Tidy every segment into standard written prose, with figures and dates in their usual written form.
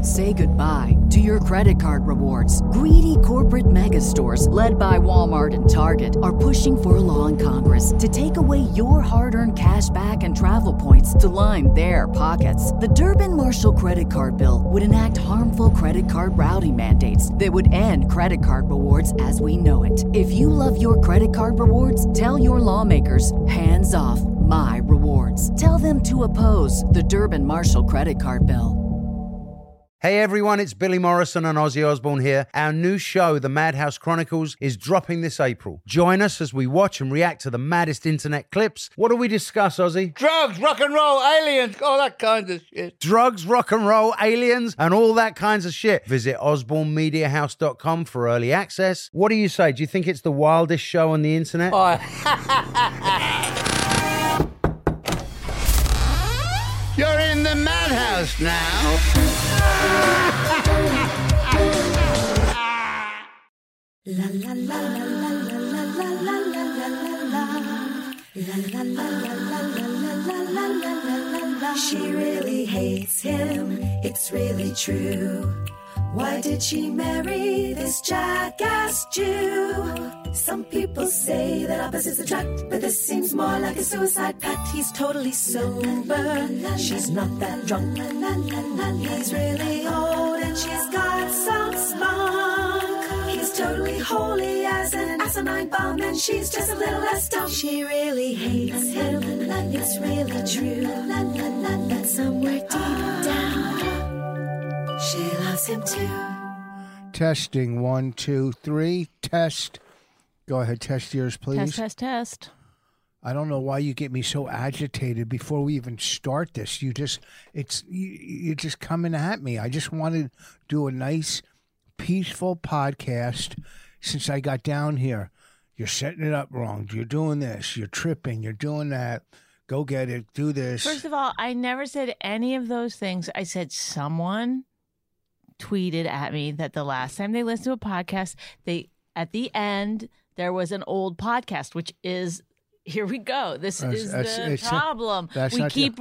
Say goodbye to your credit card rewards. Greedy corporate mega stores, led by Walmart and Target, are pushing for a law in Congress to take away your hard-earned cash back and travel points to line their pockets. The Durbin-Marshall credit card bill would enact harmful credit card routing mandates that would end credit card rewards as we know it. If you love your credit card rewards, tell your lawmakers, hands off my rewards. Tell them to oppose the Durbin-Marshall credit card bill. Hey everyone, it's Billy Morrison and Ozzy Osbourne here. Our new show, The Madhouse Chronicles, is dropping this April. Join us as we watch and react to the maddest internet clips. What do we discuss, Ozzy? Drugs, rock and roll, aliens, all that kind of shit. Drugs, rock and roll, aliens, and all that kinds of shit. Visit osbornemediahouse.com for early access. What do you say? Do you think it's the wildest show on the internet? Oh. You're in the madhouse now. La la la la la la la la la la la la la. She really hates him, it's really true. Why did she marry this jackass Jew? Some people say that opposites attract, but this seems more like a suicide pact. He's totally sober, she's not that drunk. He's really old and she's got some spunk. He's totally holy as an asinine bomb, and she's just a little less dumb. She really hates him, it's really true. But somewhere deep down, she loves him too. Testing 1, 2, 3. Test. Go ahead, test yours, please. Test. I don't know why you get me so agitated before we even start this. You're just coming at me. I just want to do a nice, peaceful podcast since I got down here. You're setting it up wrong. You're doing this. You're tripping. You're doing that. Go get it. Do this. First of all, I never said any of those things. I said someone tweeted at me that the last time they listened to a podcast, at the end, there was an old podcast, which is, here we go. This is the problem. We keep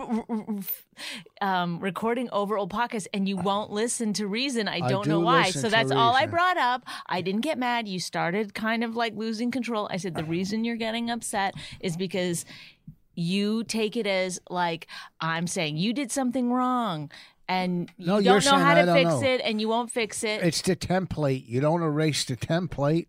recording over old podcasts, and you won't listen to reason. I don't know why. So that's all I brought up. I didn't get mad. You started kind of like losing control. I said the reason you're getting upset is because you take it as like I'm saying you did something wrong. And you don't know how to fix it, and you won't fix it. It's the template. You don't erase the template.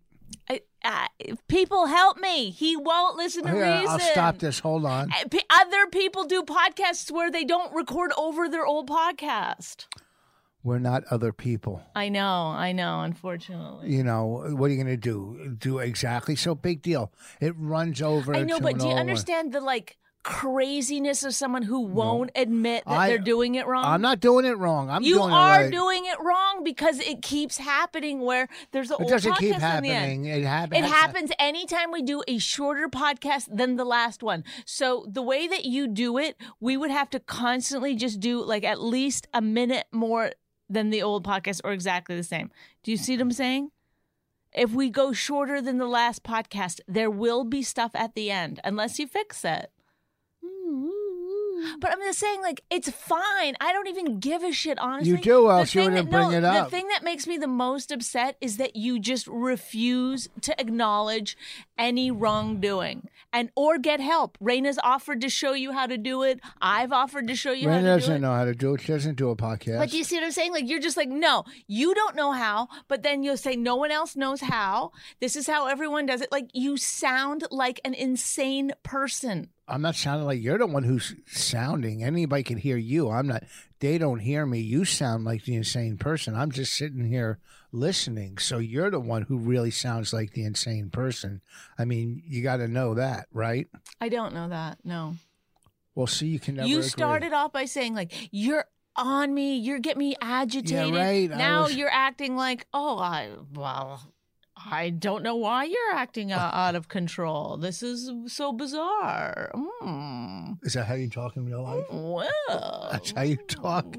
People help me. He won't listen to reason. I'll stop this. Hold on. Other people do podcasts where they don't record over their old podcast. We're not other people. I know, unfortunately. You know, what are you going to do? Do exactly so big deal. It runs over. I know, but do you understand the craziness of someone who won't admit that they're doing it wrong? I'm not doing it wrong. You are doing it wrong because it keeps happening where there's an old podcast. It doesn't keep happening. It happens anytime we do a shorter podcast than the last one. So the way that you do it, we would have to constantly just do at least a minute more than the old podcast or exactly the same. Do you see what I'm saying? If we go shorter than the last podcast, there will be stuff at the end unless you fix it. But I'm just saying, it's fine. I don't even give a shit, honestly. You do, else you wouldn't bring it up. The thing that makes me the most upset is that you just refuse to acknowledge any wrongdoing or get help. Raina's offered to show you how to do it. I've offered to show you how to do it. Raina doesn't know how to do it. She doesn't do a podcast. But do you see what I'm saying? You're just no, you don't know how, but then you'll say no one else knows how. This is how everyone does it. You sound like an insane person. I'm not sounding like you're the one who's sounding. Anybody can hear you. I'm not. They don't hear me. You sound like the insane person. I'm just sitting here listening. So you're the one who really sounds like the insane person. I mean, you got to know that, right? I don't know that. No. Well, see, you can never You agree. Started off by saying you're on me. You're getting me agitated. Yeah, right. Now you're acting like, I don't know why you're acting out of control. This is so bizarre. Is that how you talk in real life? Well, that's how you talk.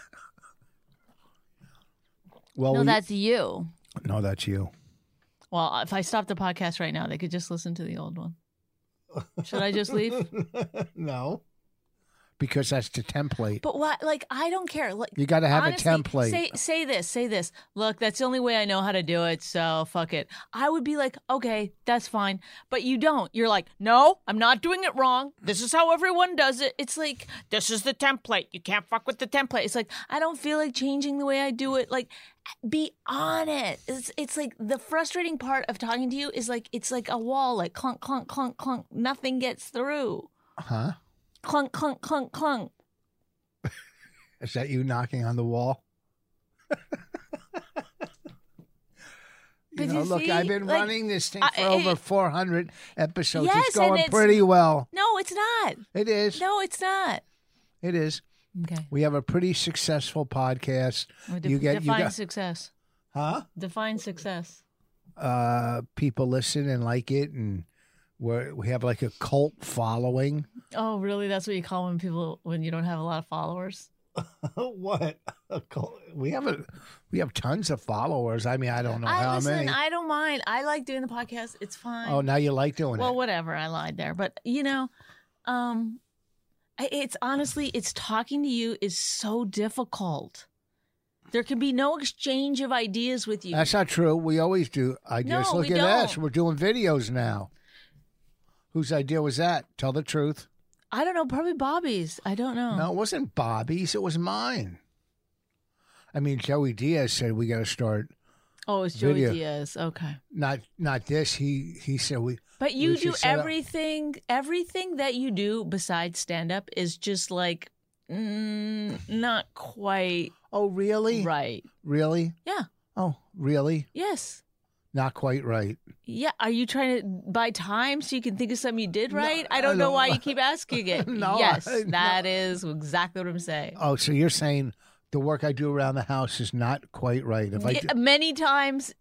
No, that's you. No, that's you. Well, if I stop the podcast right now, they could just listen to the old one. Should I just leave? No. because that's the template. But what? Like, I don't care. Like, You got to have honestly, a template. Say this. Look, that's the only way I know how to do it. So fuck it. I would be like, okay, that's fine. But you don't. You're like, no, I'm not doing it wrong. This is how everyone does it. It's like, this is the template. You can't fuck with the template. It's like, I don't feel like changing the way I do it. Like, be on it. It's like the frustrating part of talking to you is like, it's like a wall, like clunk, clunk, clunk, clunk. Nothing gets through. Huh? Clunk, clunk, clunk, clunk. Is that you knocking on the wall? Look, see, I've been like, running this thing for over 400 episodes. Yes, it's going and it's- pretty well. No, it's not. It is. No, it's not. It is. Okay. We have a pretty successful podcast. Define success. Huh? Define success. People listen and like it, and we have like a cult following. Oh, really? That's what you call when you don't have a lot of followers? What? We have tons of followers. I mean, I don't know how many. I don't mind. I like doing the podcast. It's fine. Oh, now you like doing Well, it. whatever. I lied there, but it's honestly, it's talking to you is so difficult. There can be no exchange of ideas with you. That's not true. We always do ideas. No, Look we at us. don't. We're doing videos now. Whose idea was that? Tell the truth. I don't know. Probably Bobby's. I don't know. No, it wasn't Bobby's. It was mine. I mean, Joey Diaz said we got to start. Oh, it's Joey Video. Diaz. Okay. Not this. He said we. But you we do should set up- everything. Everything that you do besides stand up is just like not quite Oh, really? right. Really? Yeah. Oh, really? Yes. Not quite right. Yeah. Are you trying to buy time so you can think of something you did right? I don't know why you keep asking it. No, yes, no. that is exactly what I'm saying. Oh, so you're saying the work I do around the house is not quite right? If I do, Many times,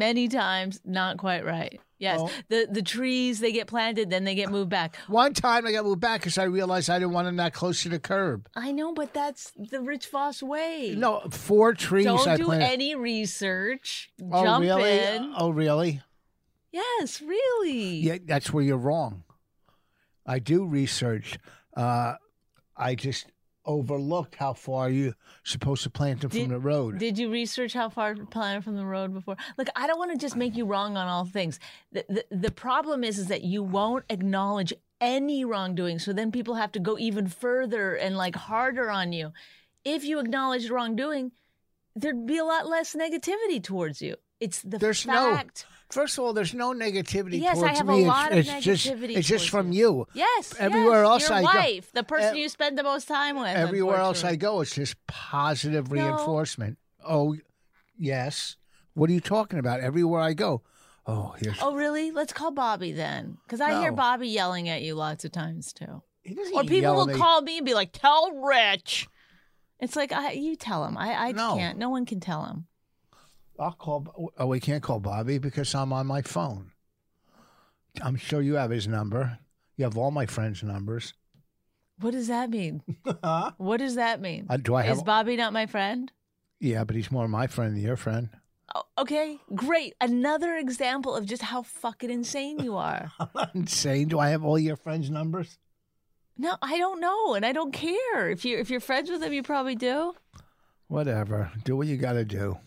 not quite right. Yes. Oh. The trees, they get planted, then they get moved back. one time I got moved back because I realized I didn't want them that close to the curb. I know, but that's the Rich Voss way. No, 4 trees Don't I do planted. any research. Oh, Jump really? in. Oh, really? Yes, really. Yeah, that's where you're wrong. I do research. I just overlooked how far you're supposed to plant them from the road. Did you research how far to plant from the road before? Look, I don't want to just make you wrong on all things. The problem is that you won't acknowledge any wrongdoing, so then people have to go even further and like harder on you. If you acknowledge wrongdoing, there'd be a lot less negativity towards you. It's the fact. First of all, there's no negativity Yes, towards I have me. a lot of It's negativity. It's just towards from you. Yes. Everywhere yes, else your I go- wife, the person you spend the most time with. Everywhere else I unfortunately. go, it's just positive reinforcement. Oh, yes. What are you talking about? Everywhere I go. Oh, here's. Oh, really? Let's call Bobby then, because I hear No. Bobby yelling at you lots of times too. He doesn't Or people yell will at me. call me and be like, "Tell Rich." It's like you tell him. I No. can't. No one can tell him. I'll call. Oh, we can't call Bobby because I'm on my phone. I'm sure you have his number. You have all my friends' numbers. What does that mean? What does that mean? Do I have? Is Bobby not my friend? Yeah, but he's more my friend than your friend. Oh, okay, great. Another example of just how fucking insane you are. I'm not insane. Do I have all your friends' numbers? No, I don't know, and I don't care. If you're friends with them, you probably do. Whatever. Do what you got to do.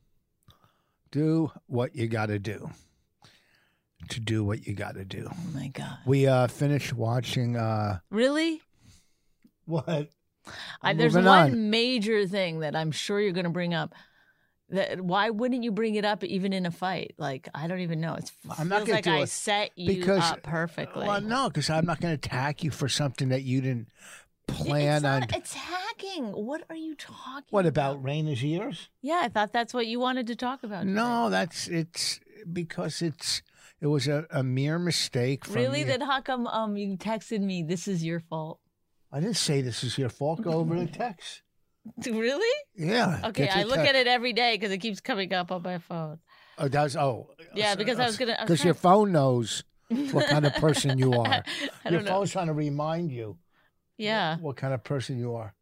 Do what you got to do. To do what you got to do. Oh my god. We finished watching. Really? What? There's Moving one on. major thing that I'm sure you're going to bring up. Why wouldn't you bring it up even in a fight? Like, I don't even know. It I'm not feels gonna like do I it set you because- up perfectly. Well, no, because I'm not going to attack you for something that you didn't plan it's on. not attacking. What are you talking What about Raina's ears? Yeah, I thought that's what you wanted to talk about. No, it's because it was a mere mistake. From Really? you. Then how come you texted me, "This is your fault"? I didn't say this is your fault. Go over the text. Really? Yeah. Okay, get I your look text. at it every day because it keeps coming up on my phone. Oh, that's Yeah, because I was gonna- I was Because your phone knows what kind of person you are. I Your don't know. phone's trying to remind you Yeah. what kind of person you are.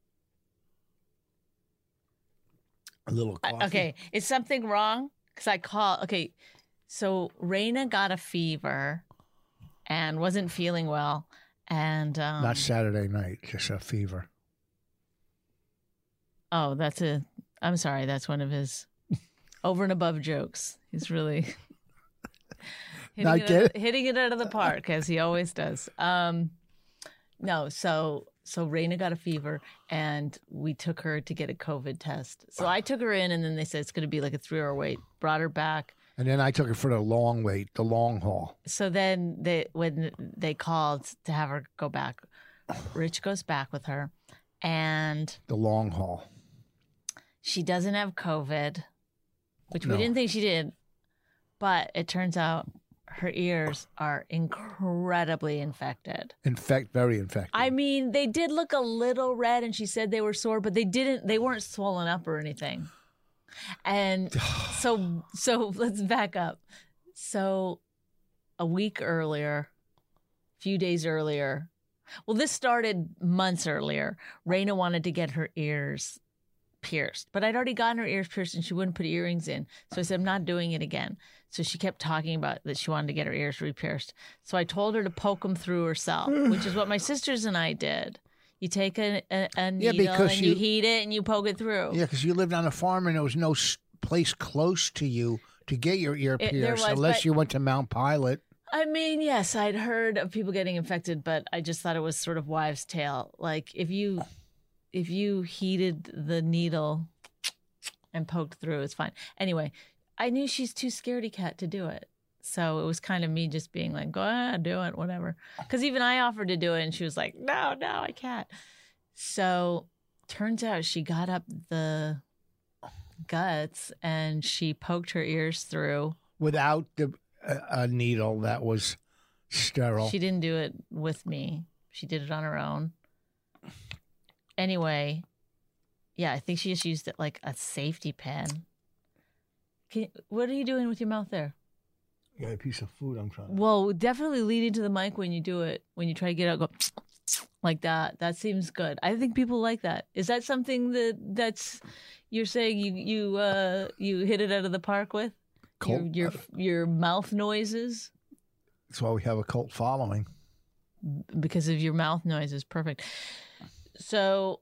A little coffee. Okay, is something wrong? Because okay, so Raina got a fever and wasn't feeling well. And Not Saturday night, just a fever. oh, I'm sorry, that's one of his over and above jokes. He's really hitting it out of the park, as he always does. No, so Raina got a fever, and we took her to get a COVID test. So I took her in, and then they said it's going to be like a 3-hour wait. Brought her back. And then I took her for the long wait, the long haul. So then when they called to have her go back, Rich goes back with her, and The long haul. she doesn't have COVID, which we didn't think she did, but it turns out her ears are incredibly infected. Very infected. I mean, they did look a little red, and she said they were sore, but they weren't swollen up or anything. And so let's back up. So a week earlier, a few days earlier, well, this started months earlier. Raina wanted to get her ears pierced, but I'd already gotten her ears pierced and she wouldn't put earrings in. So I said, I'm not doing it again. So she kept talking about that she wanted to get her ears re-pierced. So I told her to poke them through herself, which is what my sisters and I did. You take a needle and you heat it and you poke it through. Yeah, because you lived on a farm and there was no place close to you to get your ear pierced unless you went to Mount Pilot. I mean, yes, I'd heard of people getting infected, but I just thought it was sort of wives' tale. Like if you heated the needle and poked through, it's fine. Anyway, I knew she's too scaredy cat to do it. So it was kind of me just being like, go ahead, do it, whatever. Because even I offered to do it and she was like, no, I can't. So turns out she got up the guts and she poked her ears through. Without a needle that was sterile. She didn't do it with me. She did it on her own. Anyway, yeah, I think she just used it like a safety pin. What are you doing with your mouth there? You got a piece of food I'm trying to... Well, definitely lean into the mic when you do it. When you try to get out, go like that. That seems good. I think people like that. Is that something that's you're saying you hit it out of the park with? Your mouth noises? That's why we have a cult following. Because of your mouth noises. Perfect. So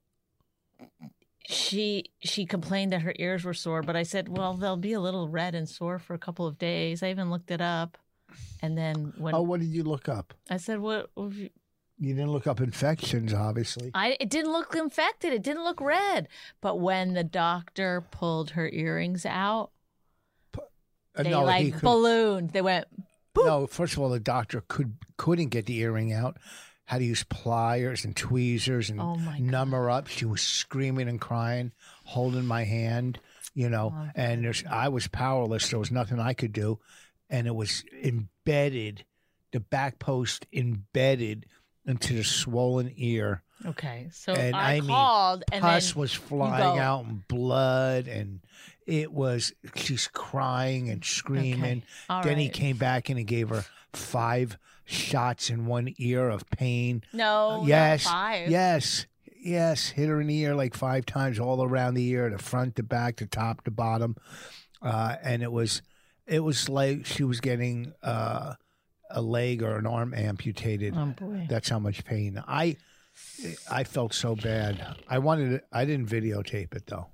she complained that her ears were sore, but I said, well, they'll be a little red and sore for a couple of days. I even looked it up. And then what did you look up? I said, what you didn't look up infections, obviously. It didn't look infected. It didn't look red. But when the doctor pulled her earrings out, they ballooned. They went, boop. No, first of all, the doctor couldn't get the earring out. Had to use pliers and tweezers and numb her up. She was screaming and crying, holding my hand, and I was powerless. There was nothing I could do. And it was embedded, the back post embedded into the swollen ear. Okay, so I called, and pus was flying out and blood, and she's crying and screaming. Okay. Then he came back and he gave her 5 shots in one ear of pain. No, yes, not 5. Yes, hit her in the ear like 5 times all around the ear, the front, the back, the top, the bottom, and it was like she was getting a leg or an arm amputated. Oh boy, that's how much pain. I felt so bad. I didn't videotape it though.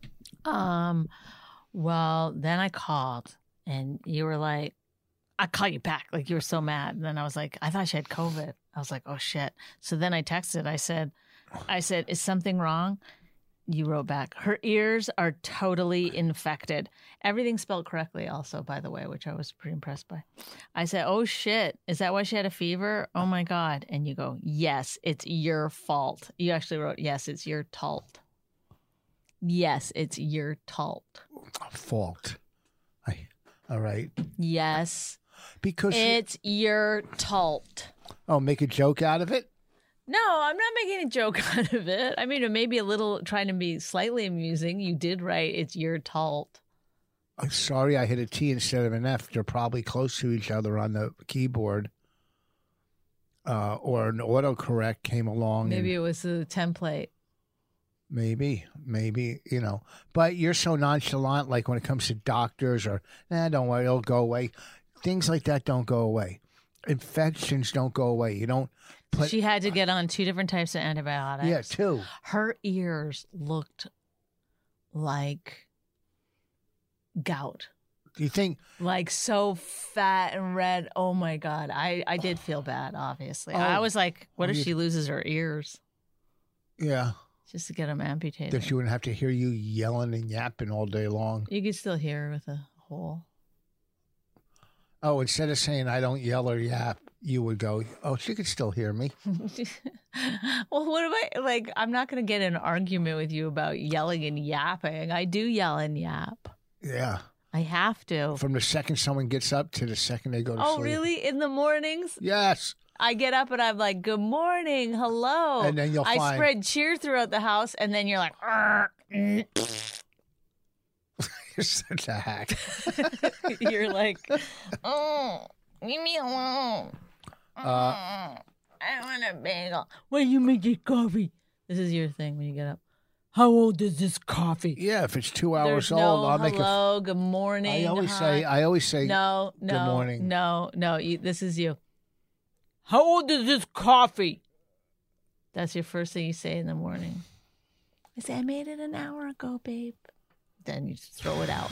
Well, then I called and you were like, I call you back. Like you were so mad. And then I was like, I thought she had COVID. I was like, oh shit. So then I texted, I said, is something wrong? You wrote back, her ears are totally infected. Everything spelled correctly also, by the way, which I was pretty impressed by. I said, oh shit, is that why she had a fever? Oh my God. And you go, yes, it's your fault. You actually wrote, yes, it's your fault. Yes, it's your fault. Fault. All right. Yes. Because it's your fault. Oh, make a joke out of it? No, I'm not making a joke out of it. I mean, it may be a little trying to be slightly amusing. You did write, it's your fault. I'm sorry I hit a T instead of an F. They're probably close to each other on the keyboard. Or an autocorrect came along. Maybe it was a template. Maybe, But you're so nonchalant, like when it comes to doctors or, don't worry, it'll go away. Things like that don't go away. Infections don't go away. You don't She had to get on 2 different types of antibiotics. Yeah, 2. Her ears looked like gout. Do you think? Like so fat and red. Oh my God. I did feel bad, obviously. I was like, what if she loses her ears? Yeah. Just to get them amputated. That she wouldn't have to hear you yelling and yapping all day long. You could still hear her with a hole. Oh, instead of saying I don't yell or yap, you would go, oh, she could still hear me. Well, what am I like? I'm not going to get in an argument with you about yelling and yapping. I do yell and yap. Yeah. I have to. From the second someone gets up to the second they go to sleep. Oh, really? In the mornings? Yes. I get up and I'm like, good morning, hello. And then I spread cheer throughout the house, and then you're like, you're such a hack. You're like, oh, leave me alone. I want a bagel. When you make your coffee. This is your thing when you get up. How old is this coffee? Yeah, if it's 2 hours There's old, no I'll make hello, good morning. I always say no, good morning. No, this is you. How old is this coffee? That's your first thing you say in the morning. I say, I made it an hour ago, babe. Then you just throw it out.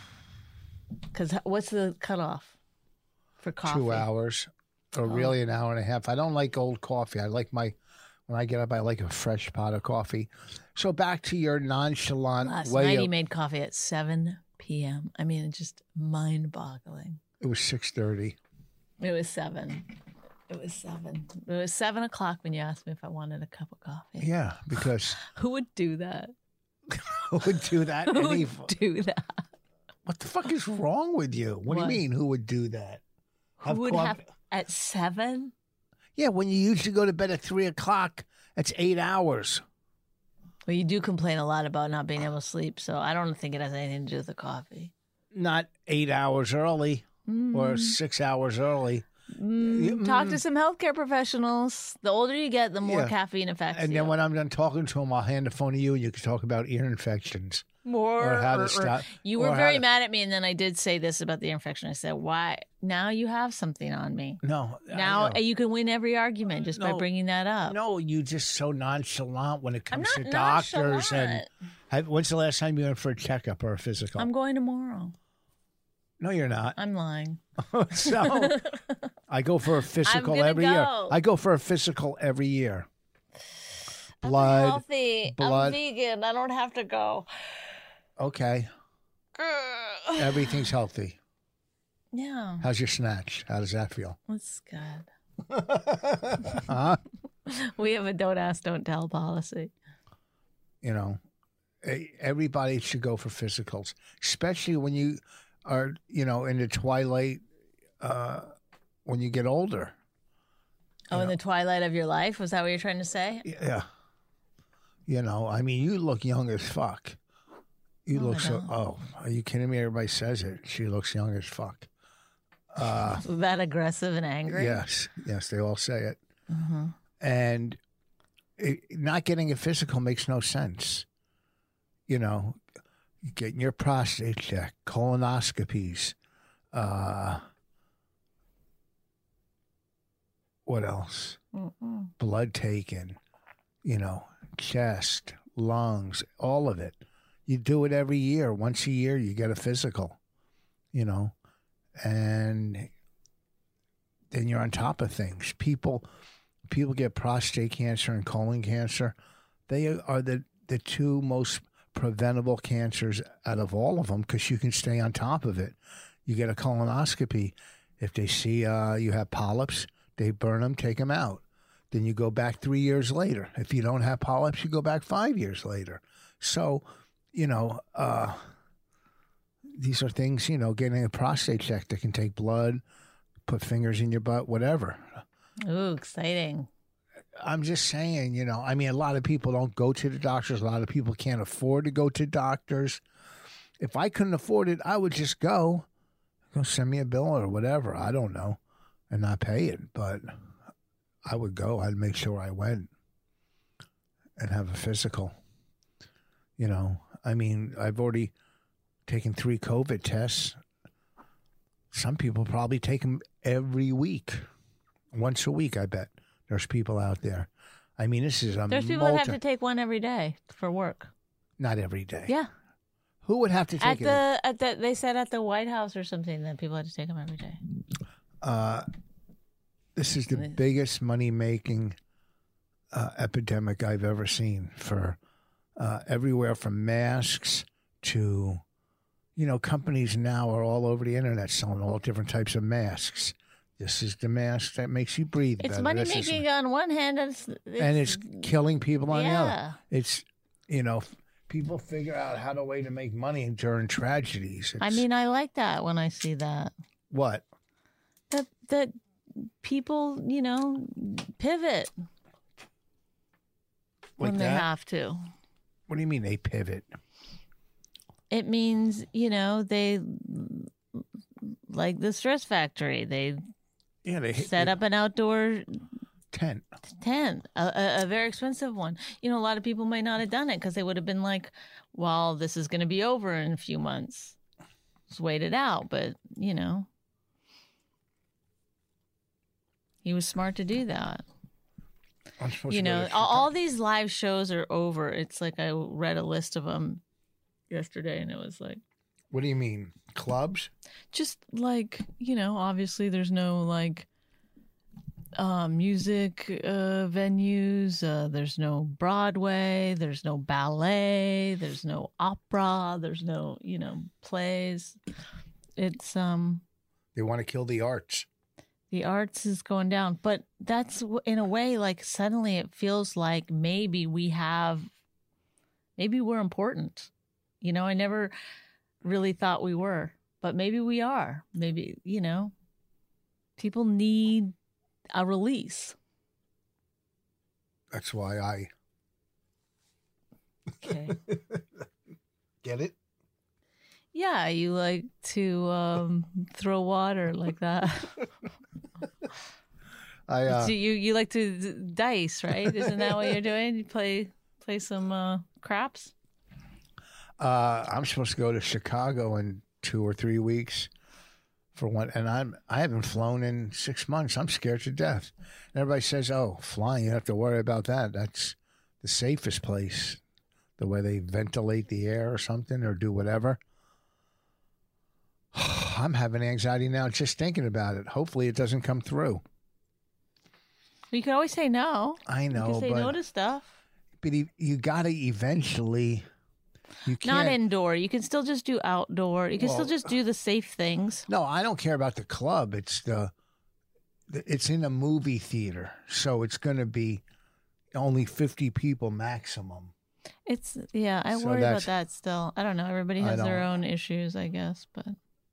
Because what's the cutoff for coffee? 2 hours, or really an hour and a half. I don't like old coffee. I like when I get up, I like a fresh pot of coffee. So back to your nonchalant Last way. night he made coffee at 7 p.m. I mean, it's just mind-boggling. It was 6:30. It was 7. It was 7 o'clock when you asked me if I wanted a cup of coffee. Yeah, because Who would do that? who would do that? Who would do that? What the fuck is wrong with you? What do you mean? Who would do that? Who would have at 7? Yeah, when you usually go to bed at 3 o'clock, that's 8 hours. Well, you do complain a lot about not being able to sleep, so I don't think it has anything to do with the coffee. Not 8 hours early or 6 hours early. Talk to some healthcare professionals. The older you get, the more Yeah. caffeine affects you. And then when I'm done talking to them, I'll hand the phone to you and you can talk about ear infections. Or how to stop. You were very mad at me, and then I did say this about the ear infection. I said, why? Now you have something on me. No. Now you can win every argument just by bringing that up. No, you just so nonchalant when it comes to not doctors. nonchalant. When's the last time you went for a checkup or a physical? I'm going tomorrow. No, you're not. I'm lying. So I go for a physical gonna every year. go. I go for a physical every year. I'm Blood. healthy. blood. I'm vegan. I don't have to go. Okay. Everything's healthy. Yeah, How's your snatch? How does that feel? that's good. Huh? We have a don't ask, don't tell policy. You know, everybody should go for physicals, especially when you are, in the twilight, when you get older. Oh, in the twilight of your life? Was that what you're trying to say? Yeah. I mean, you look young as fuck. You look are you kidding me? Everybody says it. She looks young as fuck. That aggressive and angry? Yes, they all say it. Mm-hmm. And not getting a physical makes no sense. Getting your prostate checked, colonoscopies. What else? Blood taken, chest, lungs, all of it. You do it every year. Once a year, you get a physical, and then you're on top of things. People get prostate cancer and colon cancer. They are the two most preventable cancers out of all of them because you can stay on top of it. You get a colonoscopy. If they see you have polyps, they burn them, take them out. Then you go back 3 years later. If you don't have polyps, you go back 5 years later. So, these are things, getting a prostate check that can take blood, put fingers in your butt, whatever. Ooh, exciting. I'm just saying, a lot of people don't go to the doctors. A lot of people can't afford to go to doctors. If I couldn't afford it, I would just go send me a bill or whatever. I don't know, and not pay it. But I would go. I'd make sure I went and have a physical. I've already taken 3 COVID tests. Some people probably take them every week, once a week, I bet. There's people out there. I mean, this is a There's people that have to take one every day for work. Not every day. Yeah. Who would have to take it? They said at the White House or something that people had to take them every day. This is the biggest money-making epidemic I've ever seen for everywhere from masks to, companies now are all over the internet selling all different types of masks. This is the mask that makes you breathe better. It's money-making on one hand, and it's killing people on the other. Yeah. It's, people figure out how to way to make money during tragedies. I like that when I see that. What? That people, pivot when they have to. What do you mean they pivot? It means, they, like the Stress Factory, they set up an outdoor tent, a very expensive one. A lot of people might not have done it because they would have been like, well, this is going to be over in a few months. Just wait it out. But, he was smart to do that. All these live shows are over. It's like I read a list of them yesterday, and it was like, what do you mean? Clubs? Just like, obviously there's no like music venues. There's no Broadway. There's no ballet. There's no opera. There's no, plays. It's they want to kill the arts. The arts is going down, but that's in a way like suddenly it feels like maybe we're important. I never really thought we were, but maybe we are. Maybe, people need a release. That's why Okay. Get it? Yeah, you like to throw water like that. So you like to dice, right? Isn't that what you're doing? You play some craps? I'm supposed to go to Chicago in 2 or 3 weeks for one, and I haven't flown in 6 months. I'm scared to death. And everybody says, "Oh, flying, you don't have to worry about that. That's the safest place. The way they ventilate the air or something, or do whatever." I'm having anxiety now just thinking about it. Hopefully, it doesn't come through. You can always say no. I know, you can say no to stuff. But you got to eventually. You can't. Not indoor. You can still just do outdoor. You can still just do the safe things. No, I don't care about the club. It's in a movie theater, so it's going to be only 50 people maximum. I worry about that still. I don't know. Everybody has their own issues, I guess, but.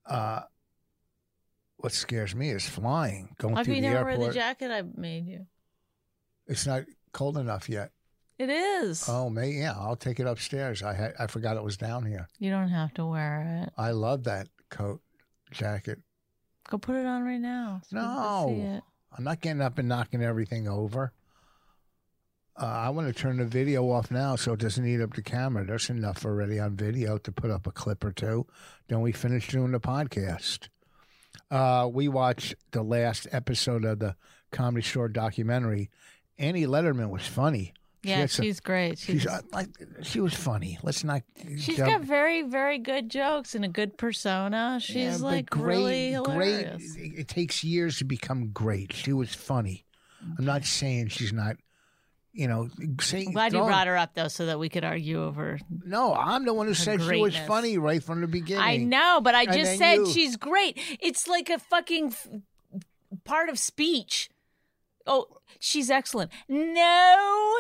What scares me is flying, going through the airport. Have you never wear the jacket I made you? It's not cold enough yet. It is. Oh, yeah. I'll take it upstairs. I forgot it was down here. You don't have to wear it. I love that jacket. Go put it on right now. So no, I'm not getting up and knocking everything over. I want to turn the video off now so it doesn't eat up the camera. There's enough already on video to put up a clip or two. Then we finish doing the podcast. We watched the last episode of the Comedy Store documentary. Annie Letterman was funny. Yeah, she's great. She was funny. Let's not. She's got very, very good jokes and a good persona. She's really hilarious. Great. It takes years to become great. She was funny. I'm not saying she's not. I'm glad you brought her up though, so that we could argue over. No, I'm the one who said greatness. She was funny right from the beginning. I know, but I just said she's great. It's like a fucking part of speech. Oh, she's excellent. No.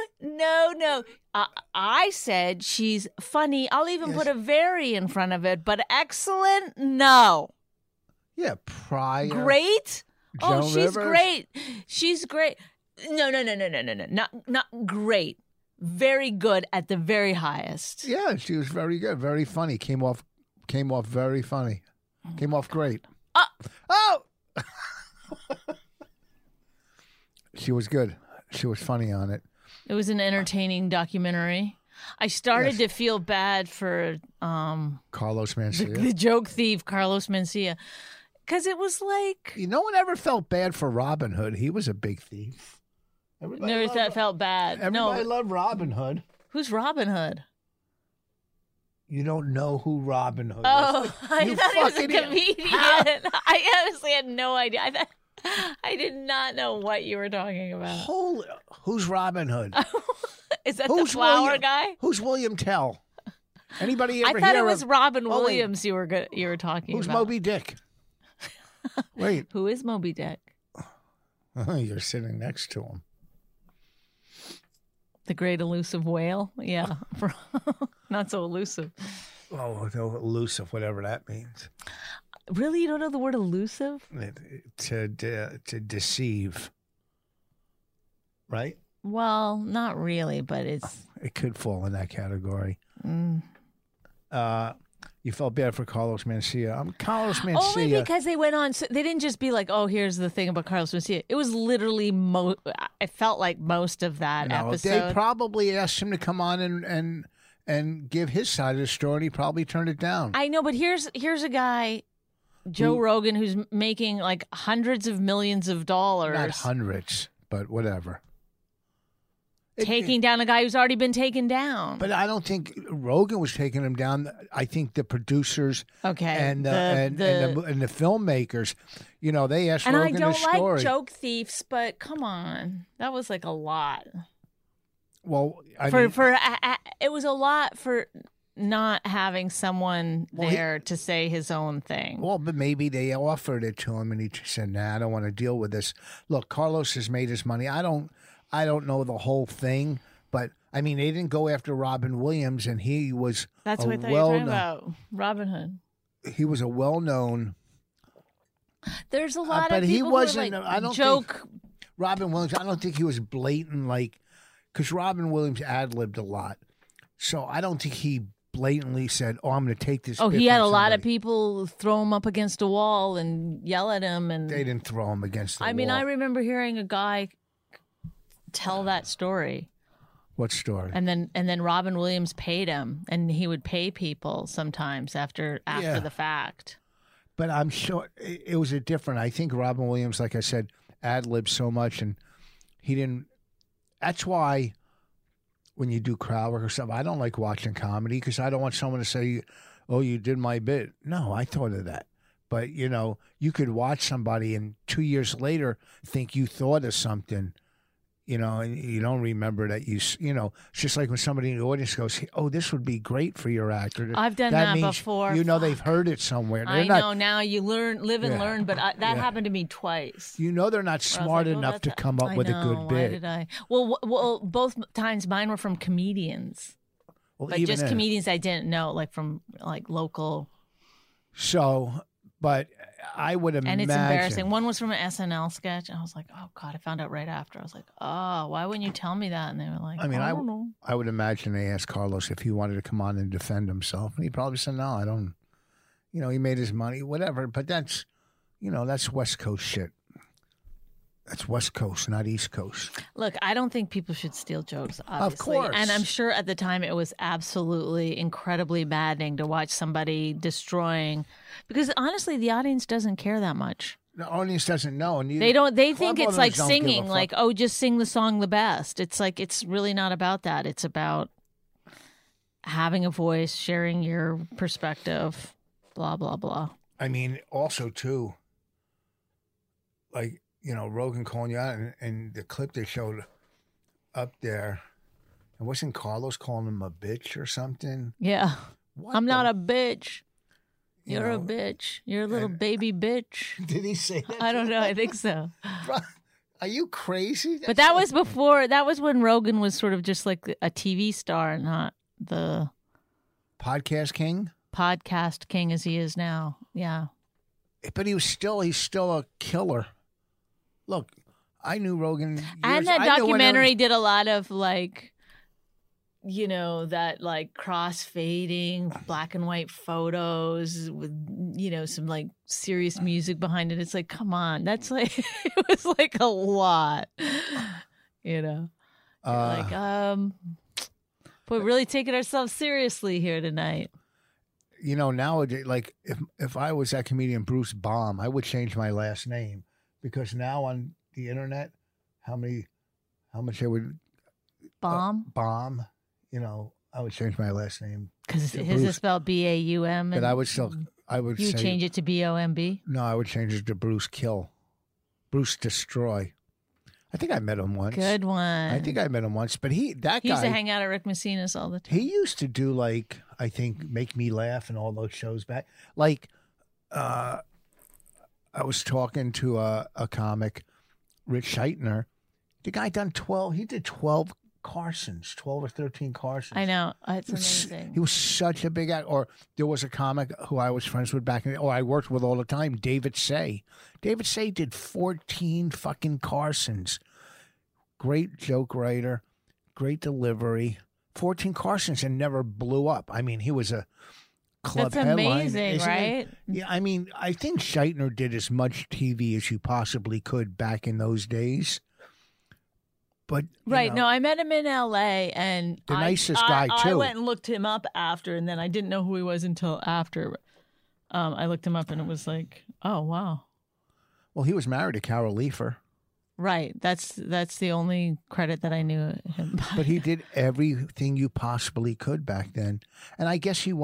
I said she's funny. I'll even put a very in front of it, but excellent? No. Yeah, Pryor. Great? Joan she's Rivers. Great. She's great. No. Not great. Very good at the very highest. Yeah, she was very good, very funny. Came off very funny. Came off great. Oh! She was good. She was funny on it. It was an entertaining documentary. I started to feel bad for Carlos Mencia. The joke thief, Carlos Mencia. Because it was like... No one ever felt bad for Robin Hood. He was a big thief. Never felt bad. Everybody No. loved Robin Hood. Who's Robin Hood? You don't know who Robin Hood is. Oh, I You thought he was a fucking- comedian. I honestly had no idea. I did not know what you were talking about. Who's Robin Hood? Is that Who's the flower William, guy? Who's William Tell? Anybody I ever thought hear it was of, Robin Oh, wait. Williams you were talking Who's about. Moby Dick? Wait, Who is Moby Dick? you're sitting next to him. The great elusive whale? Yeah. Not so elusive. Oh, no, elusive, whatever that means. Really? You don't know the word elusive? To deceive, right? Well, not really, but it's. It could fall in that category. Mm. You felt bad for Carlos Mencia. Carlos Mencia. Only because they went on. So they didn't just be like, "Oh, here's the thing about Carlos Mencia." It was literally it felt like most of that episode. They probably asked him to come on and give his side of the story, and he probably turned it down. I know, but here's a guy, Joe Rogan, who's making like hundreds of millions of dollars, Not hundreds, but whatever. taking down a guy who's already been taken down. But I don't think Rogan was taking him down. I think the producers Okay, and the filmmakers, they asked and I Rogan don't his story. like joke thieves, but come on, that was like a lot. Well, It was a lot for not having someone Well, there to say his own thing. Well, but maybe they offered it to him, and he said, "Nah, I don't want to deal with this." Look, Carlos has made his money. I don't know the whole thing, but I mean, they didn't go after Robin Williams, and he was That's what I thought you were talking about. Robin Hood. He was a well-known. There's a lot but of he people wasn't. who are like I don't joke. think Robin Williams. I don't think he was blatant because Robin Williams ad-libbed a lot, so I don't think he blatantly said, "Oh, I'm going to take this." Oh, bit he had from a lot of somebody." people throw him up against a wall and yell at him, and They didn't throw him against the wall. I mean, I remember hearing a guy tell that story, What story? and then Robin Williams paid him, and he would pay people sometimes after Yeah. the fact. But I'm sure it was a different. I think Robin Williams, like I said, ad-libbed so much, and he didn't. That's why when you do crowd work or something, I don't like watching comedy because I don't want someone to say, "Oh, you did my bit." No, I thought of that. But you could watch somebody and 2 years later think you thought of something. And you don't remember that it's just like when somebody in the audience goes, "Oh, this would be great for your actor." I've done that means before. They've heard it somewhere. I They're not, know now you live and Yeah. learn, but that happened to me twice. they're not Where I was smart like, oh, enough to that's- come up I with a know, good Why bit. did I? Well, both times mine were from comedians, Well, but even just then. comedians I didn't know, like from local. So, but I would imagine. And it's embarrassing. One was from an SNL sketch, and I was like, "Oh God!" I found out right after. I was like, "Oh, why wouldn't you tell me that?" And they were like, I mean, "I don't know." I would imagine they asked Carlos if he wanted to come on and defend himself, and he probably said, "No, I don't." He made his money, whatever. But that's, that's West Coast shit. That's West Coast, not East Coast. Look, I don't think people should steal jokes, obviously. course. And I'm sure at the time it was absolutely incredibly maddening to watch somebody destroying, because honestly, the audience doesn't care that much. The audience doesn't know, and They don't. They think club it's like owners don't give a singing, fuck. like, oh, just sing the song the best. It's like it's really not about that. It's about having a voice, sharing your perspective, blah blah blah. I mean, also too, like Rogan calling you out, and the clip they showed up there, and wasn't Carlos calling him a bitch or something? Yeah, What I'm the- not a bitch. you You're a know, bitch. You're a little baby bitch. Did he say that? I don't know. I think so. Bro, are you crazy? But that was before. That was when Rogan was sort of just like a TV star, not the Podcast King. podcast king as he is now. Yeah. But he's still a killer. Look, I knew Rogan. And years- that I knew documentary did a lot of like, that like cross-fading black and white photos with, some like serious music behind it. It's like, come on. That's like, it was like a lot, You're like, we're really taking ourselves seriously here tonight. Nowadays, like if I was that comedian Bruce Baum, I would change my last name because now on the internet, how many how much I would bomb. You know, I would change my last name Because his is spelled Baum. but I would still. I would You say, change it to Bomb? No, I would change it to Bruce Kill. Bruce Destroy. I think I met him once. Good one. I think I met him once, but He guy used to hang out at Rick Messina's all the time. He used to do like I think Make Me Laugh and all those shows back. Like I was talking to a comic, Rich Scheitner. The guy done 12. He did 12 Carsons, 12 or 13 Carsons. I know. It's amazing. He was such a big actor. Or there was a comic who I was friends with back in or I worked with all the time, David Say. David Say did 14 fucking Carsons. Great joke writer, great delivery. 14 Carsons and never blew up. I mean, he was a club That's headline. amazing, Isn't right? it? Yeah, I mean, I think Scheitner did as much TV as you possibly could back in those days. But Right. know, No, I met him in L.A. and The nicest guy, I too. went and looked him up after, and then I didn't know who he was until after. I looked him up, and it was like, oh wow, well, he was married to Carol Leifer, right. That's the only credit that I knew him by. but he did everything you possibly could back then. And I guess he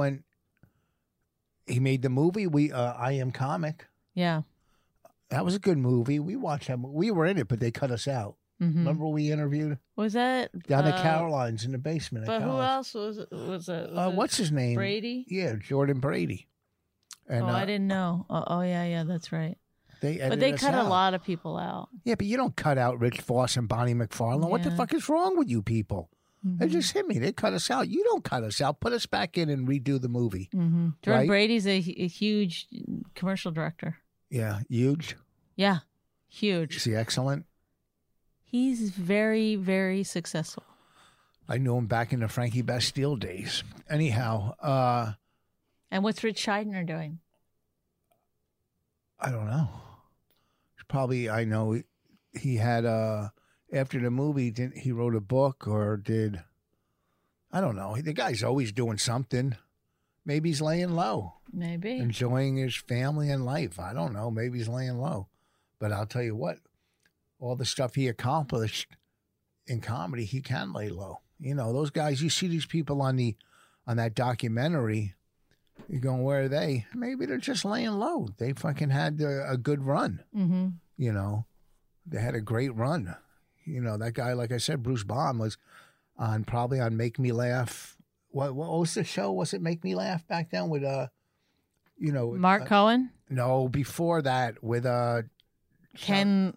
made the movie. I Am Comic. Yeah. That was a good movie. We watched that. We were in it, but they cut us out. Mm-hmm. Remember we interviewed Was that down at Caroline's in the basement. But at who Caroline's. else was it? What's his name? Brady? Yeah, Jordan Brady. And I didn't know. Oh yeah, that's right. they But they edited us cut a out. lot of people out. Yeah, but you don't cut out Rich Voss and Bonnie McFarlane. What the Yeah. fuck is wrong with you people? It just hit me. They cut us out. You don't cut us out. Put us back in and redo the movie. Mm-hmm. Jordan Right? Brady's a huge commercial director. Yeah, huge. Yeah, huge. Is he excellent? He's very, very successful. I knew him back in the Frankie Bastille days. Anyhow, And what's Rich Scheidner doing? I don't know. Probably, I know he had after the movie, he wrote a book or did, I don't know. The guy's always doing something. Maybe he's laying low, Maybe. enjoying his family and life. I don't know. Maybe he's laying low. But I'll tell you what, all the stuff he accomplished in comedy, he can lay low. You know, those guys, you see these people on that documentary, you're going, where are they? Maybe they're just laying low. They fucking had a good run. Mm-hmm. You know, they had a great run. You know, that guy, like I said, Bruce Baum was probably on Make Me Laugh. What was the show? Was it Make Me Laugh back then with Mark Cohen? No, before that with Ken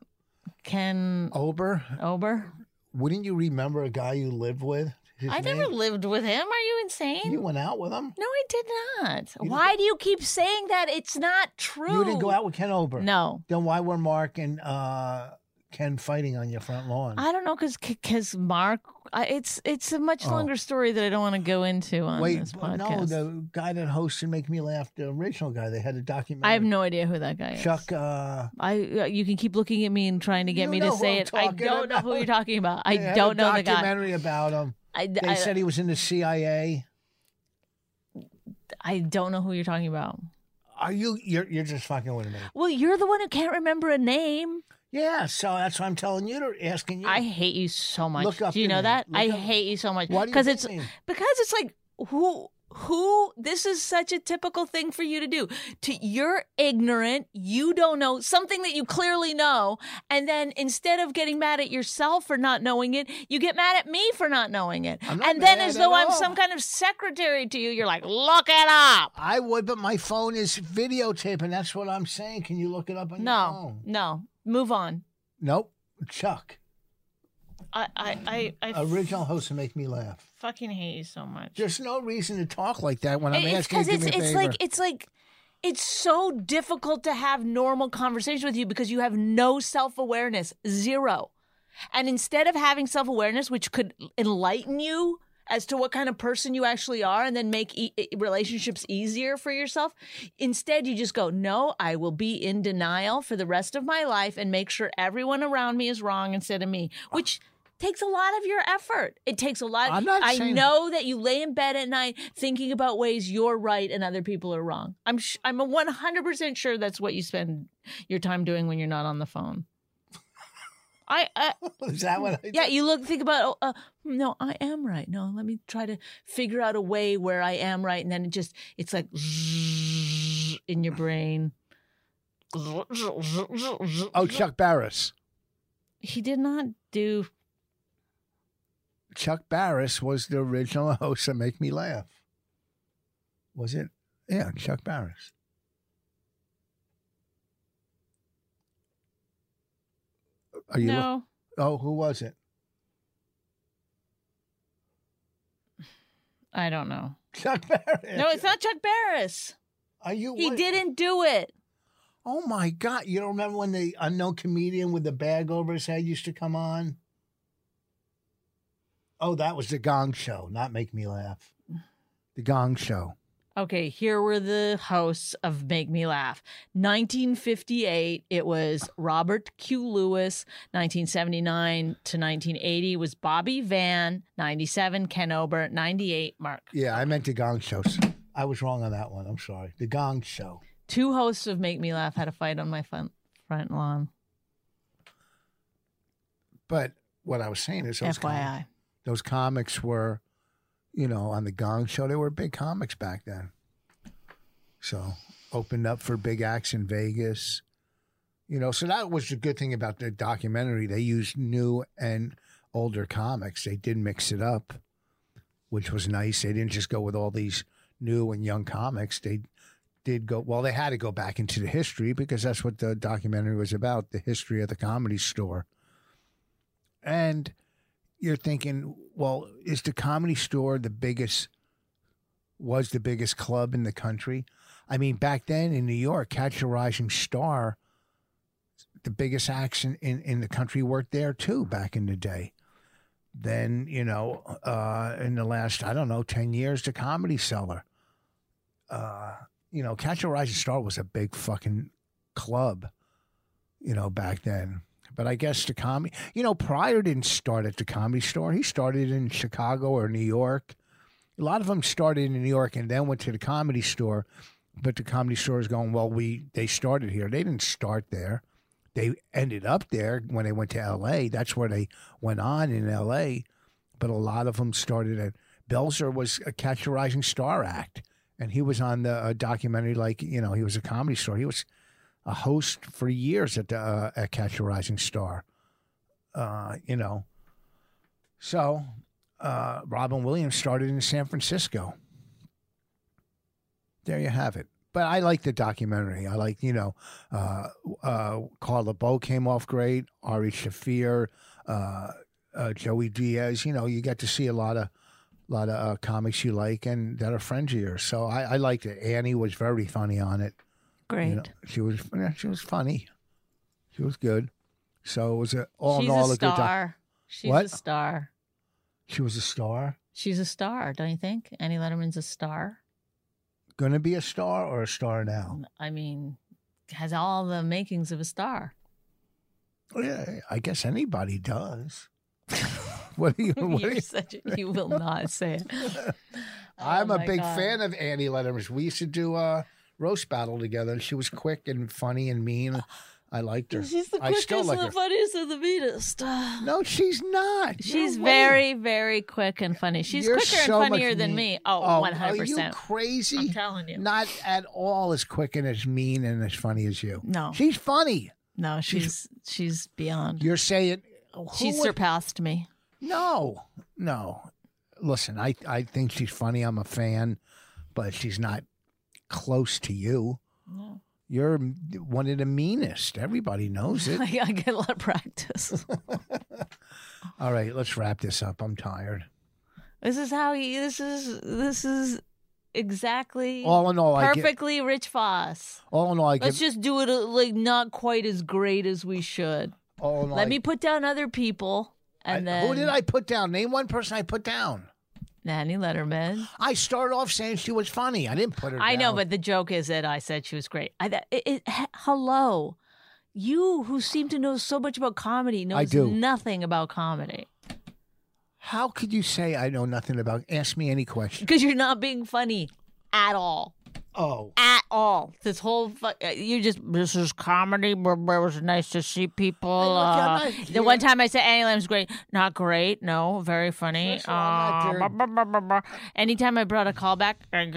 Ober. Wouldn't you remember a guy you lived with? His I never name? lived with him. Are you insane? You went out with him? No, I did not. Why do you keep saying that? It's not true. You didn't go out with Ken Ober? No. Then why were Mark and Ken fighting on your front lawn? I don't know, because Mark, it's a much longer story that I don't want to go into on this podcast. No, the guy that hosted Make Me Laugh, the original guy, they had a documentary. I have no idea who that guy is. Chuck. You can keep looking at me and trying to get You me know to who say I'm it. I talking don't know who about. you're talking about. I They had don't know a the guy. documentary about him. They said he was in the CIA. I don't know who you're talking about. Are you? You're just fucking with me. Well, you're the one who can't remember a name. Yeah, so that's why I'm telling you, asking you. I hate you so much. Look up Do you the know name. that? Look I up- hate you so much. Why do you Because hate me? it's like who this is such a typical thing for you to do. You're ignorant, you don't know something that you clearly know, and then instead of getting mad at yourself for not knowing it, you get mad at me for not knowing it. I'm not And then mad as at though I'm all. some kind of secretary to you, you're like, "Look it up." I would, but my phone is videotaping. That's what I'm saying. Can you look it up on your phone? No. Move on. Nope. Chuck, I original host to Make Me Laugh. fucking hate you so much. There's no reason to talk like that when I'm It's asking you to do me a favor. it's like it's so difficult to have normal conversation with you because you have no self-awareness, zero. And instead of having self-awareness, which could enlighten you as to what kind of person you actually are and then make relationships easier for yourself, instead you just go, no, I will be in denial for the rest of my life and make sure everyone around me is wrong instead of me, which takes a lot of your effort. It takes a lot. I'm not I saying- know that you lay in bed at night thinking about ways you're right and other people are wrong. I'm 100% sure that's what you spend your time doing when you're not on the phone. Is that what I did? Yeah, you think about, no, I am right. No, let me try to figure out a way where I am right. And then it's like in your brain. Oh, Chuck Barris. He did not do. Chuck Barris was the original host of Make Me Laugh. Was it? Yeah, Chuck Barris. Are you? No. Oh, who was it? I don't know. Chuck Barris. No, it's not Chuck Barris. Are you? He what? didn't do it. Oh my God! You don't remember when the unknown comedian with the bag over his head used to come on? Oh, that was the Gong Show, not Make Me Laugh. The Gong Show. Okay, here were the hosts of Make Me Laugh. 1958, it was Robert Q. Lewis. 1979 to 1980 was Bobby Van. 97, Ken Ober. 98, Mark. Yeah, I meant the Gong Show. I was wrong on that one. I'm sorry. The Gong Show. 2 hosts of Make Me Laugh had a fight on my front lawn. But what I was saying is FYI. Those comics were, on the Gong Show, they were big comics back then. So opened up for big acts in Vegas. So that was the good thing about the documentary. They used new and older comics. They did mix it up, which was nice. They didn't just go with all these new and young comics. They did go, they had to go back into the history because that's what the documentary was about, the history of the Comedy Store. And you're thinking, well, is the Comedy Store was the biggest club in the country? I mean, back then in New York, Catch a Rising Star, the biggest acts in the country worked there too back in the day. Then, in the last, 10 years, the Comedy Cellar. Catch a Rising Star was a big fucking club, back then. But I guess the comedy, Pryor didn't start at the Comedy Store. He started in Chicago or New York. A lot of them started in New York and then went to the Comedy Store. But the Comedy Store is going, they started here. They didn't start there. They ended up there when they went to L.A. That's where they went on in L.A. But a lot of them started at, Belzer was a Catch a Rising Star act. And he was on the documentary he was a Comedy Store. He was a host for years at Catch a Rising Star, So Robin Williams started in San Francisco. There you have it. But I like the documentary. I like, Carla Bow came off great. Ari Shaffir, Joey Diaz. You get to see a lot of comics you like and that are friends of yours. So I liked it. Annie was very funny on it. Great. She was funny. She was good. So it was all She's in all a a good star. She's What? a star. She was a star. She's a star, don't you think? Annie Letterman's a star. Going to be a star or a star now? I mean, has all the makings of a star. Yeah, I guess anybody does. What do you? You will not say it. I'm a big God. fan of Annie Letterman. We used to do a roast battle together, and she was quick and funny and mean. I liked her. She's the I quickest still like and her. the funniest and the meanest. No, she's not. She's No way. very, very quick and funny. She's You're quicker so and funnier much than mean- me. Oh, Are 100%. you crazy? I'm telling you. Not at all as quick and as mean and as funny as you. No. She's funny. No, she's beyond. You're saying She's surpassed me. No. Listen, I think she's funny. I'm a fan, but she's not close to you. No. You're one of the meanest. Everybody knows it. I get a lot of practice. All right, let's wrap this up. I'm tired. This is exactly All in all, perfectly Rich Foss. All in all, I Let's give. just do it like not quite as great as we should. All in all, Let me put down other people, and then Who did I put down? Name one person I put down. Annie Letterman. I started off saying she was funny. I didn't put her down. I know, but the joke is that I said she was great. Hello, you who seem to know so much about comedy knows do. nothing about comedy How could you say I know nothing about? Ask me any question. because you're not being funny at all. Oh. At all. This whole this is comedy. It was nice to see people. The one time I said Annie Lamb's great. Not great. No, very funny. Anytime I brought a callback,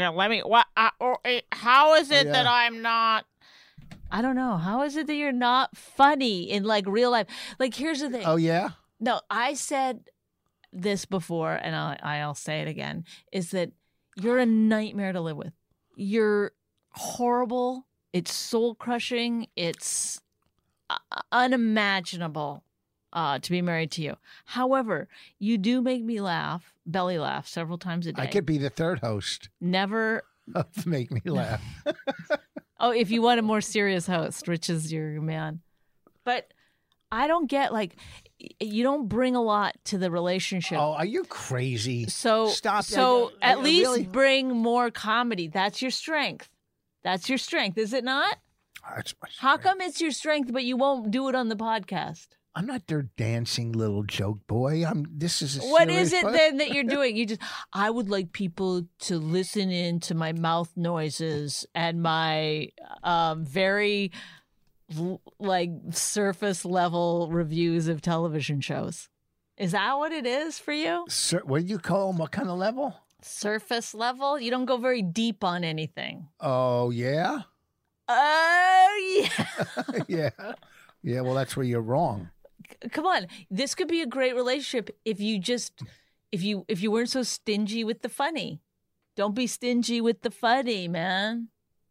how is it that I'm not? I don't know. How is it that you're not funny in like real life? Like, here's the thing. Oh, yeah? No, I said this before, and I'll say it again, is that you're a nightmare to live with. You're horrible. It's soul-crushing. It's unimaginable to be married to you. However, you do make me laugh, belly laugh, several times a day. I could be the third host. Never. Make me laugh. Oh, if you want a more serious host, Rich is your man. But I don't get, like, you don't bring a lot to the relationship. Oh, are you crazy? So stop. So at least really? bring more comedy. That's your strength. That's your strength, is it not? That's my How strength. come it's your strength, but you won't do it on the podcast? I'm not their dancing little joke boy. This is a What serious is it part. then that you're doing? I would like people to listen in to my mouth noises and my very like surface level reviews of television shows. Is that what it is for you? What do you call them? What kind of level? Surface level? You don't go very deep on anything. Oh, yeah? Oh, yeah. Yeah. Yeah, well, that's where you're wrong. Come on. This could be a great relationship if you weren't so stingy with the funny. Don't be stingy with the funny, man.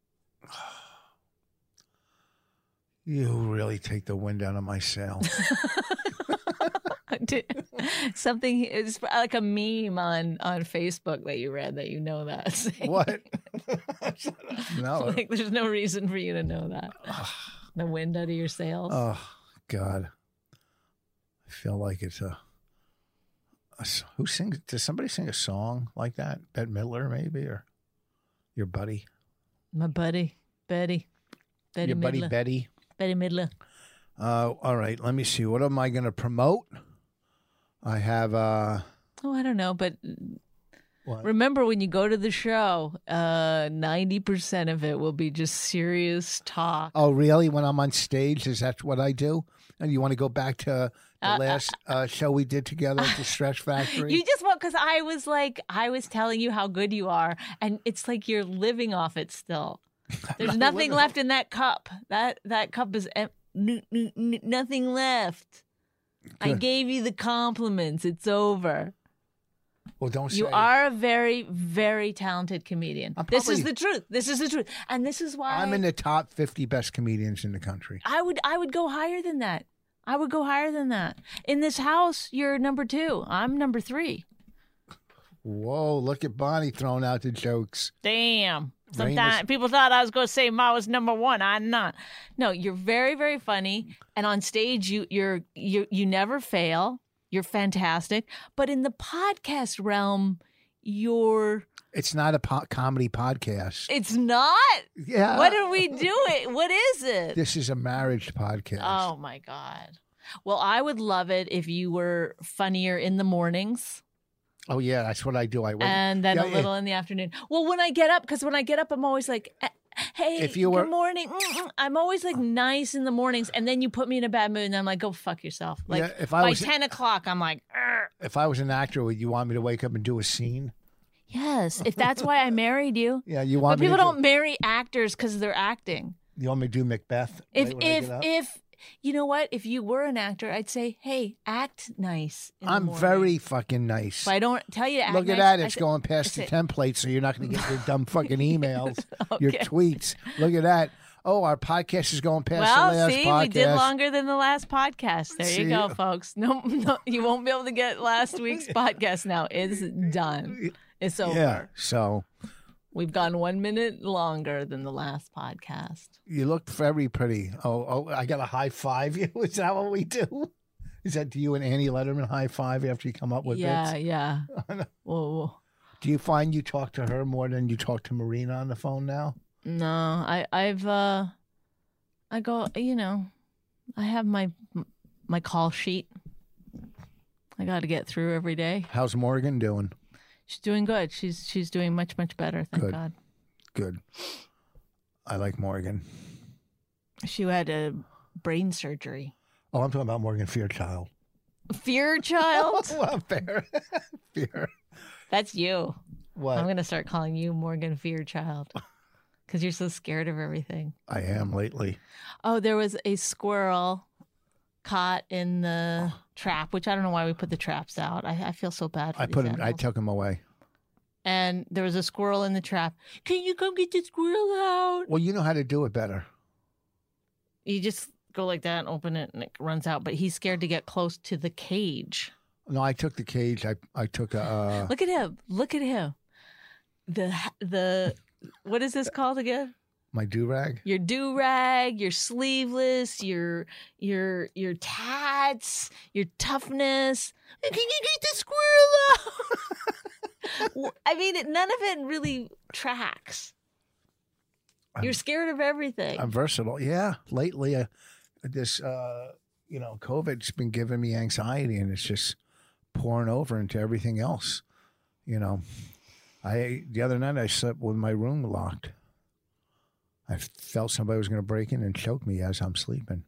You really take the wind out of my sail. Something is like a meme on Facebook that you read that you know that. What? No. Like, there's no reason for you to know that. The wind out of your sails. Oh, God. I feel like it's who sings? Does somebody sing a song like that? Bette Midler, maybe, or your buddy? My buddy, Betty. Your buddy, Midler. Betty. Betty Midler. All right, let me see. What am I going to promote? I have. Oh, I don't know, but What? remember when you go to the show, 90% of it will be just serious talk. Oh, really? When I'm on stage, is that what I do? And you want to go back to the last show we did together at the Stretch Factory? You just want, because I was telling you how good you are, and it's like you're living off it still. There's nothing left in that cup. That cup is nothing left. I gave you the compliments. It's over. Well, don't say. You are a very, very talented comedian. This is the truth. This is the truth. And this is why I'm in the top 50 best comedians in the country. I would go higher than that. I would go higher than that. In this house, you're number 2. I'm number 3. Whoa, look at Bonnie throwing out the jokes. Damn. Rain Sometimes is- people thought I was going to say Ma was number 1. I'm not. No, you're very, very funny, and on stage you never fail. You're fantastic, but in the podcast realm, It's not a comedy podcast. It's not. Yeah. What are we doing? What is it? This is a marriage podcast. Oh my God. Well, I would love it if you were funnier in the mornings. Oh, yeah, that's what I do. And then a little in the afternoon. Well, when I get up, I'm always like, hey, good morning. I'm always like nice in the mornings. And then you put me in a bad mood and I'm like, go fuck yourself. Like Yeah, if by 10 o'clock, I'm like, "Arr." If I was an actor, would you want me to wake up and do a scene? Yes, if that's why I married you. Yeah, you want But me to people do- don't marry actors because they're acting. You want me to do Macbeth? If when I get up? you know what, if you were an actor, I'd say, hey, act nice. In the I'm morning. very fucking nice. If I don't tell you to act Look at nice, that. I It's say- going past the I say- template, so you're not going to get your dumb fucking emails, your Okay. tweets. Look at that. Oh, our podcast is going past Well, the last see, podcast. we did longer than the last podcast. There See? you go, folks. No, you won't be able to get last week's podcast now. It's done. It's over. Yeah, so We've gone 1 minute longer than the last podcast. you look very pretty. Oh, I got to high five you. Is that what we do? Is that do you and Annie Letterman high five after you come up with Yeah, bits? yeah. Whoa. Do you find you talk to her more than you talk to Marina on the phone now? No, I go, I have my call sheet. I got to get through every day. How's Morgan doing? She's doing good. She's doing much, much better. Thank Good. God. good. I like Morgan. She had a brain surgery. Oh, I'm talking about Morgan Fairchild. Fairchild? Well, Fear. That's you. What? I'm going to start calling you Morgan Fairchild because you're so scared of everything. I am lately. Oh, there was a squirrel caught in the trap, which I don't know why we put the traps out. I feel so bad for these animals. I took him away. And there was a squirrel in the trap. Can you come get the squirrel out? Well, you know how to do it better. You just go like that and open it and it runs out. But he's scared to get close to the cage. No, I took the cage. I took a. Look at him. Look at him. The what is this called again? My do-rag. Your do-rag, your sleeveless, your tats, your toughness. Can you get the squirrel out? I mean, none of it really tracks. You're scared of everything. I'm versatile. Yeah. Lately, this COVID's been giving me anxiety, and it's just pouring over into everything else. The other night I slept with my room locked. I felt somebody was going to break in and choke me as I'm sleeping.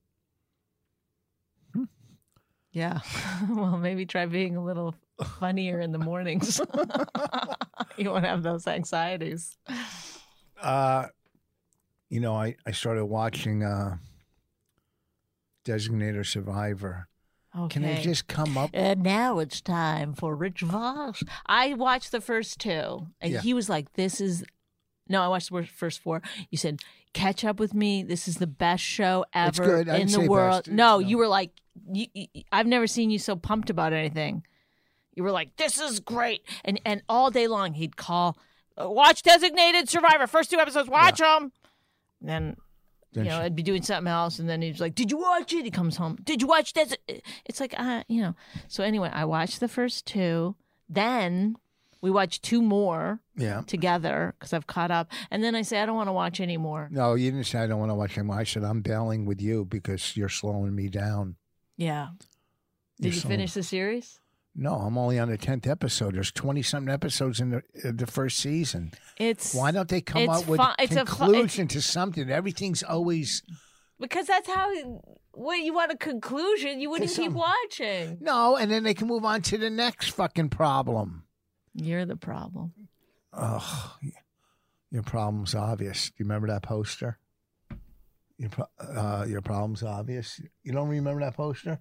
Yeah. Well, maybe try being a little funnier in the mornings. You won't have those anxieties. I started watching Designated Survivor. Okay. Can I just come up? And now it's time for Rich Voss. I watched the first two, and he was like, No, I watched the first four. You said, catch up with me. This is the best show ever in the world. No, you were like, I've never seen you so pumped about anything. You were like, this is great. And all day long, he'd call, watch Designated Survivor. First two episodes, watch them. And then, I'd be doing something else. And then he's like, did you watch it? He comes home. Did you watch that? It's like, So anyway, I watched the first two. Then we watched two more together because I've caught up. And then I say, I don't want to watch anymore. No, you didn't say I don't want to watch anymore. I said, I'm bailing with you because you're slowing me down. Yeah. Did you finish the series? No, I'm only on the 10th episode. There's 20-something episodes in the first season. Why don't they come up with a conclusion to something? Everything's always... Because that's how... When you want a conclusion, you wouldn't keep watching. No, and then they can move on to the next fucking problem. You're the problem. Oh, your problem's obvious. Do you remember that poster? Your problem's obvious. You don't remember that poster?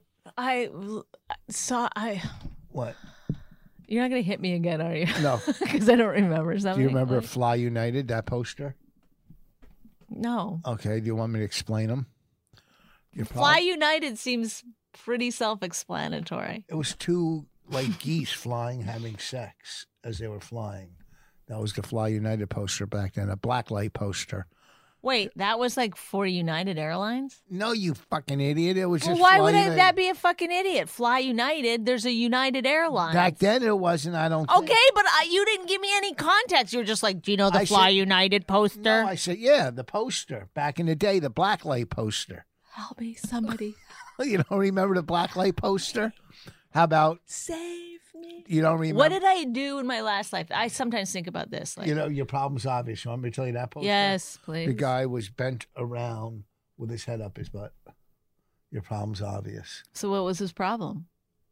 What? You're not going to hit me again, are you? No. Because I don't remember something. Do you remember Fly United, that poster? No. Okay. Do you want me to explain them? Fly United seems pretty self-explanatory. It was two geese flying, having sex as they were flying. That was the Fly United poster back then, a blacklight poster. Wait, that was for United Airlines? No, you fucking idiot. It was just why would that be a fucking idiot? Fly United, there's a United Airlines. Back then it wasn't, I don't think. Okay, but you didn't give me any context. You were just like, do you know the Fly United poster? No, I said, yeah, the poster. Back in the day, the blacklight poster. Help me, somebody. You don't remember the blacklight poster? How about... Save me. You don't remember? What did I do in my last life? I sometimes think about this. Your problem's obvious. You want me to tell you that poster? Yes, please. The guy was bent around with his head up his butt. Your problem's obvious. So what was his problem?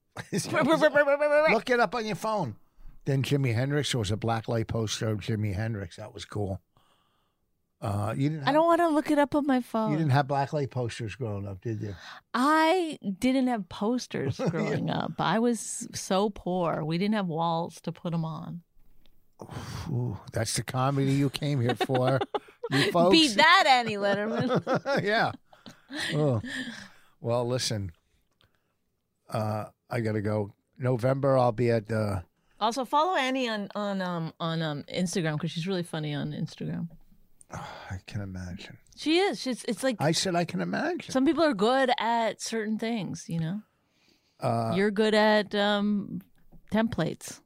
Look it up on your phone. Then Jimi Hendrix, there was a blacklight poster of Jimi Hendrix. That was cool. I don't want to look it up on my phone. You didn't have blacklight posters growing up, did you? I didn't have posters growing up. I was so poor. We didn't have walls to put them on. Ooh, that's the comedy you came here for. You folks. Beat that, Annie Letterman. Yeah. Oh. Well, listen. I got to go. November, I'll be at... Also, follow Annie on Instagram because she's really funny on Instagram. Oh, I can imagine. She is. It's like I said I can imagine. Some people are good at certain things, You're good at templates.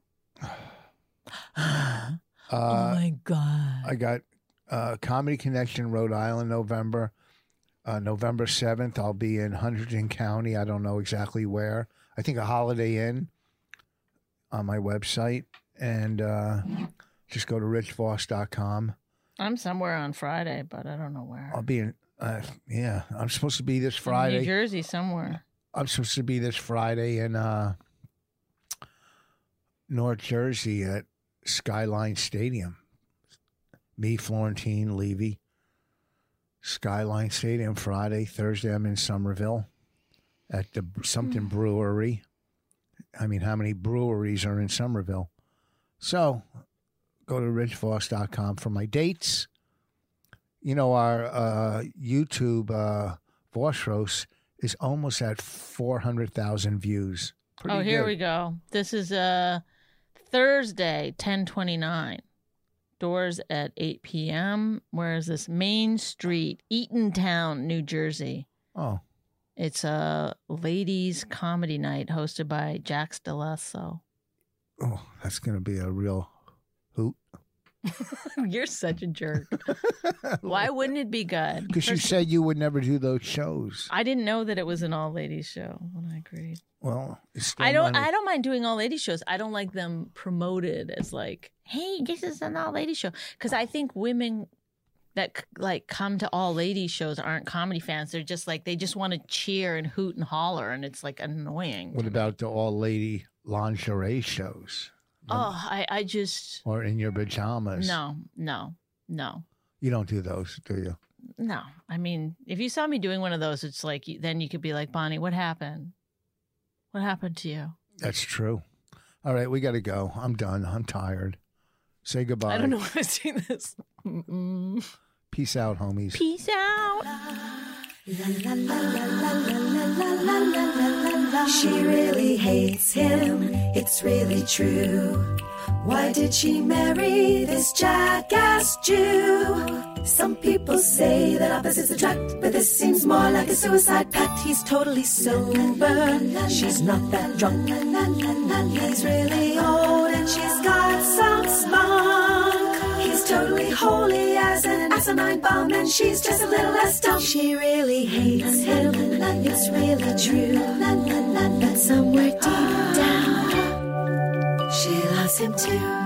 Oh my God. I got Comedy Connection, Rhode Island, November. November 7th, I'll be in Hunterdon County. I don't know exactly where. I think a Holiday Inn on my website. And just go to richvoss.com. I'm somewhere on Friday, but I don't know where. I'll be in, I'm supposed to be this In Friday. New Jersey somewhere. I'm supposed to be this Friday in North Jersey at Skyline Stadium. Me, Florentine, Levy. Skyline Stadium Friday. Thursday, I'm in Somerville at the something brewery. I mean, how many breweries are in Somerville? So, go to richvoss.com for my dates. You know, our YouTube Voss Roast is almost at 400,000 views. Pretty Here good. we go. This is Thursday, 10/29. Doors at 8 p.m. Where is this? Main Street, Eatontown, New Jersey. Oh, It's a ladies' comedy night hosted by Jax DeLasso. that's going to be a real hoot. You're such a jerk. Why wouldn't it be good? Because you said you would never do those shows. I didn't know that it was an all-ladies show when I agreed. Well, it's still I don't money. mind doing all-ladies shows. I don't like them promoted as like, hey, this is an all-ladies show. Because I think women that like come to all-ladies shows aren't comedy fans. They're just like, they just want to cheer and hoot and holler, and it's like annoying. What about the all-lady lingerie shows? Oh, I just... Or in your pajamas? No. You don't do those, do you? No. I mean, if you saw me doing one of those, it's like, then you could be like, Bonnie, what happened? What happened to you? That's true. All right, we got to go. I'm done. I'm tired. Say goodbye. I don't know why I say this. Mm-mm. Peace out, homies. Peace out. She really hates him, it's really true. Why did she marry this jackass Jew? Some people say that opposites attract, but this seems more like a suicide pact. He's totally sober, she's not that drunk. He's really old and she's got some spunk. He's totally holy as an asinine bomb, and she's just a little less dumb. She really hates him, it's really true. But somewhere deep down, she loves him too.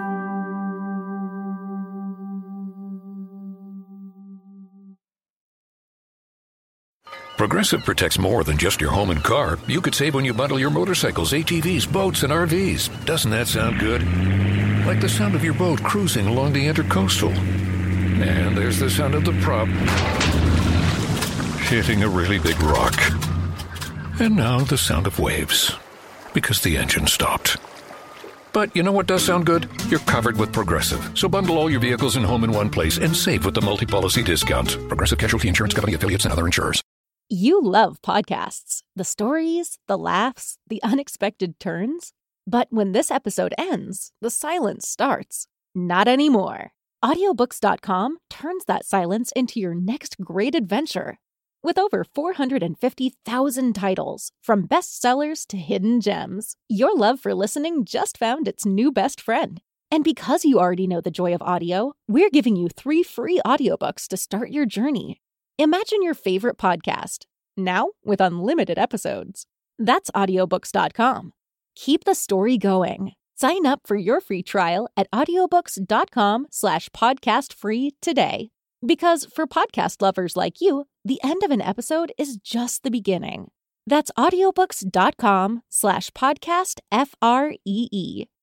Progressive protects more than just your home and car. You could save when you bundle your motorcycles, ATVs, boats, and RVs. Doesn't that sound good? Like the sound of your boat cruising along the Intercoastal. And there's the sound of the prop hitting a really big rock. And now the sound of waves, because the engine stopped. But you know what does sound good? You're covered with Progressive. So bundle all your vehicles and home in one place and save with the multi-policy discount. Progressive Casualty Insurance Company affiliates and other insurers. You love podcasts, the stories, the laughs, the unexpected turns. But when this episode ends, the silence starts. Not anymore. Audiobooks.com turns that silence into your next great adventure. With over 450,000 titles, from bestsellers to hidden gems, your love for listening just found its new best friend. And because you already know the joy of audio, we're giving you 3 free audiobooks to start your journey. Imagine your favorite podcast, now with unlimited episodes. That's audiobooks.com. Keep the story going. Sign up for your free trial at audiobooks.com/podcastfree today. Because for podcast lovers like you, the end of an episode is just the beginning. That's audiobooks.com/podcastfree.